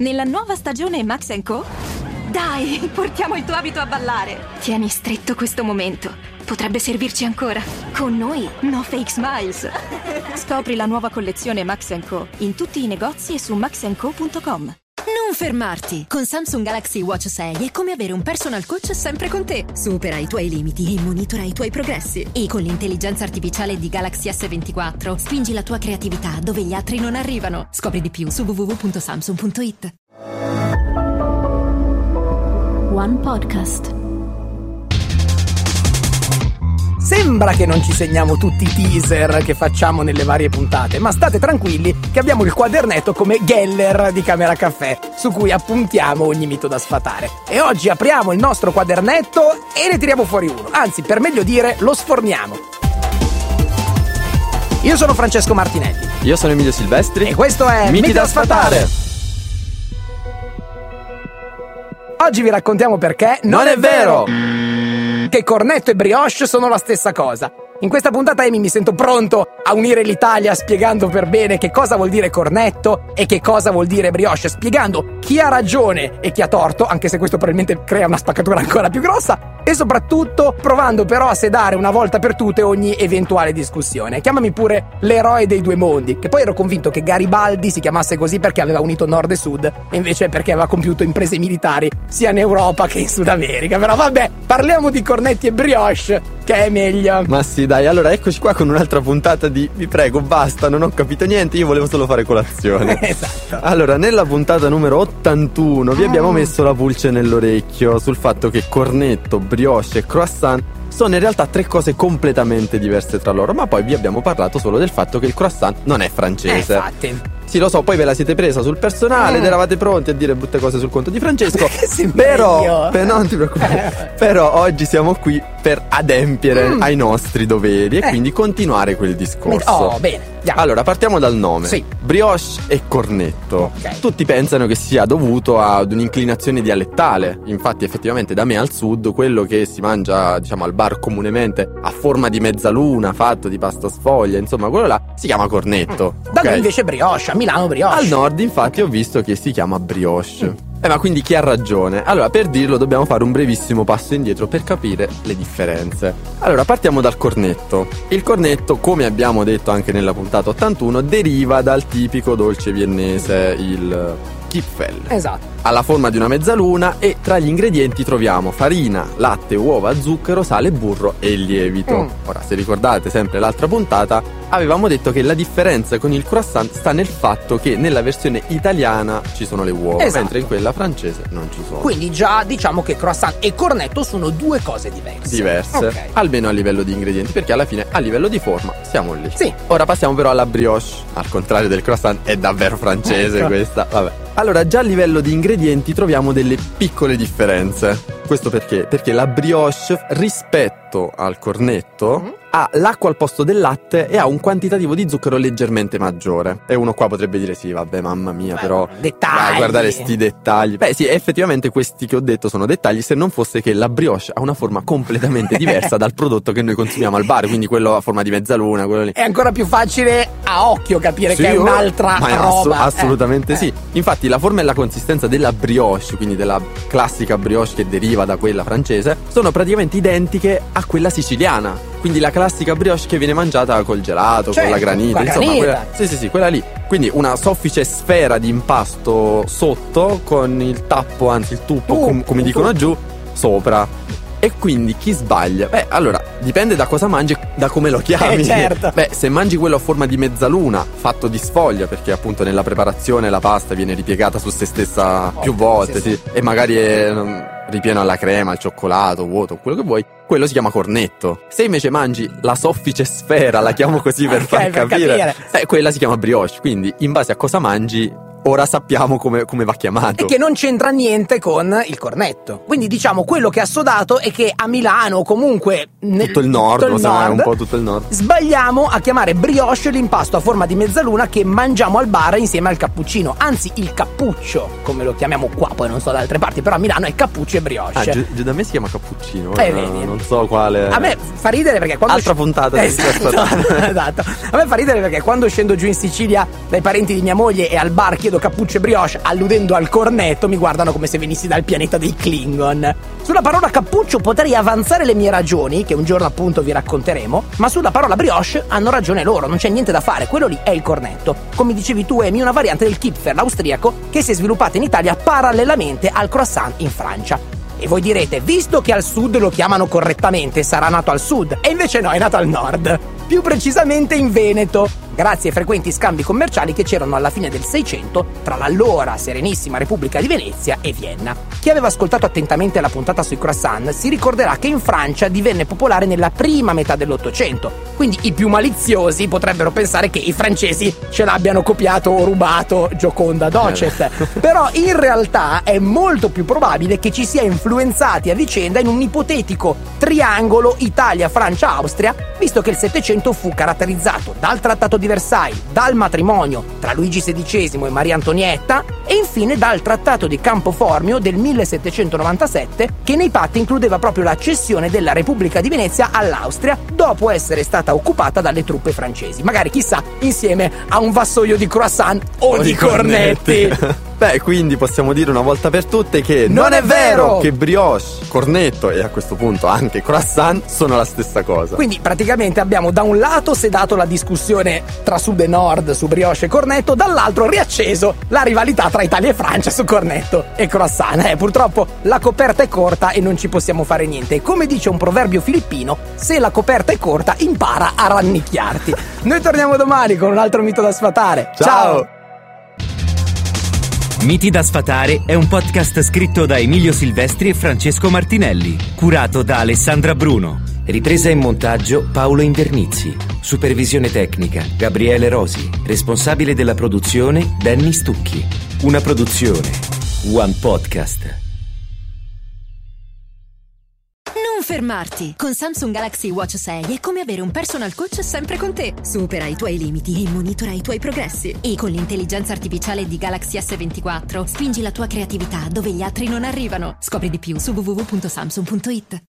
Nella nuova stagione Max & Co? Dai, portiamo il tuo abito a ballare. Tieni stretto questo momento. Potrebbe servirci ancora. Con noi, no fake smiles. Scopri la nuova collezione Max & Co in tutti i negozi e su maxandco.com. Non fermarti! Con Samsung Galaxy Watch 6 è come avere un personal coach sempre con te. Supera i tuoi limiti e monitora i tuoi progressi. E con l'intelligenza artificiale di Galaxy S24 spingi la tua creatività dove gli altri non arrivano. Scopri di più su www.samsung.it. One Podcast. Sembra che non ci segniamo tutti i teaser che facciamo nelle varie puntate, ma state tranquilli che abbiamo il quadernetto come Geller di Camera Caffè, su cui appuntiamo ogni mito da sfatare. E oggi apriamo il nostro quadernetto e ne tiriamo fuori uno, anzi, per meglio dire, lo sforniamo. Io sono Francesco Martinelli. Io sono Emilio Silvestri. E questo è Miti da sfatare. Oggi vi raccontiamo perché non è vero che cornetto e brioche sono la stessa cosa. In questa puntata, Amy, mi sento pronto a unire l'Italia spiegando per bene che cosa vuol dire cornetto e che cosa vuol dire brioche, spiegando chi ha ragione e chi ha torto, anche se questo probabilmente crea una spaccatura ancora più grossa, e soprattutto provando però a sedare una volta per tutte ogni eventuale discussione. Chiamami pure l'eroe dei due mondi, che poi ero convinto che Garibaldi si chiamasse così perché aveva unito nord e sud, e invece perché aveva compiuto imprese militari sia in Europa che in Sud America. Però vabbè, parliamo di cornetti e brioche, che è meglio. Ma sì, dai, allora eccoci qua con un'altra puntata di vi prego, basta, non ho capito niente, io volevo solo fare colazione. Esatto. Allora, nella puntata numero 81 vi abbiamo messo la pulce nell'orecchio sul fatto che cornetto, brioche e croissant sono in realtà tre cose completamente diverse tra loro, ma poi vi abbiamo parlato solo del fatto che il croissant non è francese. Infatti. Sì, lo so, poi ve la siete presa sul personale ed eravate pronti a dire brutte cose sul conto di Francesco. Però non ti preoccupare. Però oggi siamo qui per adempiere ai nostri doveri e quindi continuare quel discorso. Oh, bene. Allora, partiamo dal nome. Sì. Brioche e cornetto. Ok. Tutti pensano che sia dovuto ad un'inclinazione dialettale. Infatti, effettivamente, da me al sud, quello che si mangia, diciamo, al bar comunemente a forma di mezzaluna, fatto di pasta sfoglia, insomma, quello là, si chiama cornetto. Da ok? noi invece brioche, a Milano brioche. Al nord, infatti, ho visto che si chiama brioche. Ma quindi chi ha ragione? Allora, per dirlo dobbiamo fare un brevissimo passo indietro per capire le differenze. Allora, partiamo dal cornetto. Il cornetto, come abbiamo detto anche nella puntata 81, deriva dal tipico dolce viennese, il Kipfel. Esatto. Ha la forma di una mezzaluna e tra gli ingredienti troviamo farina, latte, uova, zucchero, sale, burro e lievito. Ora, se ricordate sempre l'altra puntata, avevamo detto che la differenza con il croissant sta nel fatto che nella versione italiana ci sono le uova, Esatto. mentre in quella francese non ci sono. Quindi già diciamo che croissant e cornetto sono due cose diverse. Ok. Almeno a livello di ingredienti, perché alla fine a livello di forma siamo lì. Sì. Ora passiamo però alla brioche. Al contrario del croissant, è davvero francese Ecco. questa. Vabbè. Allora, già a livello di ingredienti troviamo delle piccole differenze. Questo perché? Perché la brioche rispetto al cornetto ha l'acqua al posto del latte e ha un quantitativo di zucchero leggermente maggiore. E uno qua potrebbe dire sì, vabbè, mamma mia, però dettagli. vai a guardare sti dettagli. Beh sì, effettivamente questi che ho detto sono dettagli, se non fosse che la brioche ha una forma completamente diversa dal prodotto che noi consumiamo al bar, quindi quello a forma di mezzaluna, quello lì. È ancora più facile a occhio capire che è un'altra ma roba. Assolutamente sì. Infatti la forma e la consistenza della brioche, quindi della classica brioche che deriva da quella francese, sono praticamente identiche a quella siciliana. Quindi la classica brioche che viene mangiata col gelato, Certo, con la granita, con la insomma, granita. quella, sì, quella lì. Quindi una soffice sfera di impasto sotto con il tappo, anzi il tuppo, come dicono giù, sopra. E quindi chi sbaglia? Beh, allora, dipende da cosa mangi, da come lo chiami. Certo. Beh, se mangi quello a forma di mezzaluna, fatto di sfoglia, perché appunto nella preparazione la pasta viene ripiegata su se stessa più volte, sì. E magari è ripieno alla crema, al cioccolato, vuoto, quello che vuoi, quello si chiama cornetto. Se invece mangi la soffice sfera, la chiamo così per far capire, quella si chiama brioche. Quindi, in base a cosa mangi, ora sappiamo come va chiamato. E che non c'entra niente con il cornetto. Quindi diciamo quello che ha assodato è che a Milano o comunque tutto il nord, un po' tutto il nord, sbagliamo a chiamare brioche l'impasto a forma di mezzaluna che mangiamo al bar insieme al cappuccino. Anzi, il cappuccio, come lo chiamiamo qua, poi non so da altre parti, però a Milano è cappuccio e brioche. Giù da me si chiama cappuccino. Vedi, non so quale. A me fa ridere perché quando altra puntata di esatto. A me fa ridere perché quando scendo giù in Sicilia dai parenti di mia moglie e al bar chiedo cappuccio e brioche alludendo al cornetto, mi guardano come se venissi dal pianeta dei Klingon. Sulla parola cappuccio potrei avanzare le mie ragioni, che un giorno appunto vi racconteremo, ma sulla parola brioche hanno ragione loro, non c'è niente da fare, quello lì è il cornetto. Come dicevi tu, Amy, una variante del Kipfer, l'austriaco, che si è sviluppata in Italia parallelamente al croissant in Francia. E voi direte, visto che al sud lo chiamano correttamente, sarà nato al sud, e invece no, è nato al nord, più precisamente in Veneto, grazie ai frequenti scambi commerciali che c'erano alla fine del 600 tra l'allora Serenissima Repubblica di Venezia e Vienna. Chi aveva ascoltato attentamente la puntata sui croissant si ricorderà che in Francia divenne popolare nella prima metà dell'Ottocento, quindi i più maliziosi potrebbero pensare che i francesi ce l'abbiano copiato o rubato Gioconda Docet, però in realtà è molto più probabile che ci sia influenzati a vicenda in un ipotetico triangolo Italia-Francia-Austria, visto che il Settecento fu caratterizzato dal Trattato di Versailles, dal matrimonio tra Luigi XVI e Maria Antonietta e infine dal Trattato di Campo Formio del 1797, che nei patti includeva proprio la cessione della Repubblica di Venezia all'Austria dopo essere stata occupata dalle truppe francesi, magari chissà insieme a un vassoio di croissant o di cornetti. Beh, quindi possiamo dire una volta per tutte che non è vero che brioche, cornetto e a questo punto anche croissant sono la stessa cosa. Quindi praticamente abbiamo da un lato sedato la discussione tra sud e nord su brioche e cornetto, dall'altro riacceso la rivalità tra Italia e Francia su cornetto e croissant. Purtroppo la coperta è corta e non ci possiamo fare niente. Come dice un proverbio filippino, se la coperta è corta impara a rannicchiarti. Noi torniamo domani con un altro mito da sfatare. Ciao! Miti da sfatare è un podcast scritto da Emilio Silvestri e Francesco Martinelli, curato da Alessandra Bruno. Ripresa e montaggio Paolo Invernizzi. Supervisione tecnica Gabriele Rosi. Responsabile della produzione Danny Stucchi. Una produzione One Podcast. Non fermarti! Con Samsung Galaxy Watch 6 è come avere un personal coach sempre con te. Supera i tuoi limiti e monitora i tuoi progressi. E con l'intelligenza artificiale di Galaxy S24 spingi la tua creatività dove gli altri non arrivano. Scopri di più su www.samsung.it.